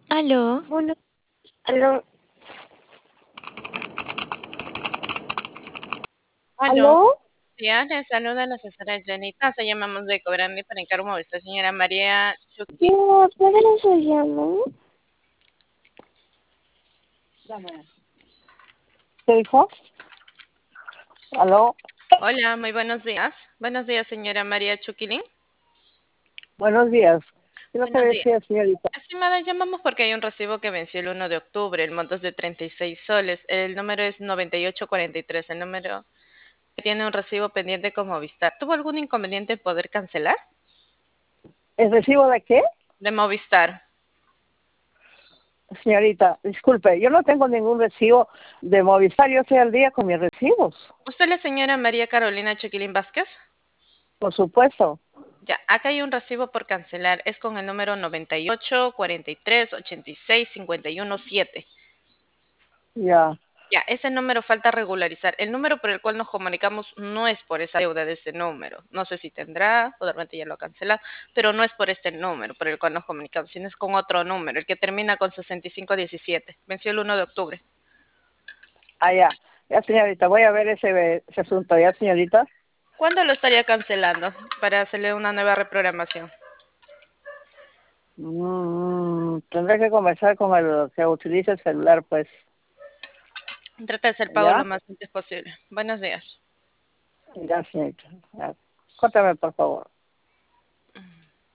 Aló, Bueno, aló, Aló, aló, días, le saluda la asesora Janita. Se llamamos de Cobrandi para encargo esta señora María ¿qué Chucky. ¿pueden se llama? ¿Qué dijo? ¿Aló? Hola, muy buenos días. Buenos días, señora María Chuquilín. Buenos días. ¿Qué es lo que Buenos días. decía, señorita? Estimada, llamamos porque hay un recibo que venció el 1 de octubre. El monto es de 36 soles. El número es 9843. El número que tiene un recibo pendiente con Movistar. ¿Tuvo algún inconveniente en poder cancelar? ¿El recibo de qué? De Movistar. Señorita, disculpe, yo no tengo ningún recibo de Movistar, yo estoy al día con mis recibos, ¿Usted es la señora María Carolina Chuquilín Vázquez? por supuesto. Ya, acá hay un recibo por cancelar. Es con el número 98 43 86 51 7. Ya. Ya, ese número falta regularizar. El número por el cual nos comunicamos no es por esa deuda de ese número. No sé si tendrá, o de repente ya lo ha cancelado, pero no es por este número por el cual nos comunicamos, sino es con otro número, el que termina con 6517. Venció el 1 de octubre. Ah, ya. Ya, señorita, voy a ver ese asunto, ya, señorita. ¿Cuándo lo estaría cancelando para hacerle una nueva reprogramación? Tendré que conversar con el que utiliza el celular, pues. Trata de hacer pago lo ¿Ya? más antes posible. Buenos días. Ya, señorita. Ya. Córtame, por favor.